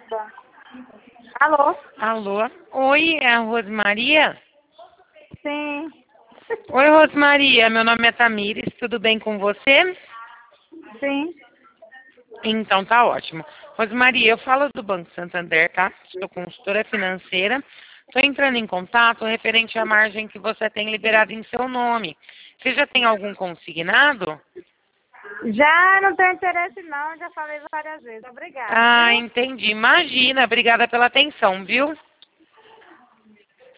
Alô? Alô? Oi, é a Rosmaria? Sim. Oi, Rosmaria, meu nome é Tamires, tudo bem com você? Sim. Então tá ótimo. Rosmaria, eu falo do Banco Santander, tá? Sou consultora financeira. Estou entrando em contato referente à margem que você tem liberada em seu nome. Você já tem algum consignado? Já não tenho interesse não, já falei várias vezes. Obrigada, Ah, viu? entendi. Imagina, obrigada pela atenção, viu?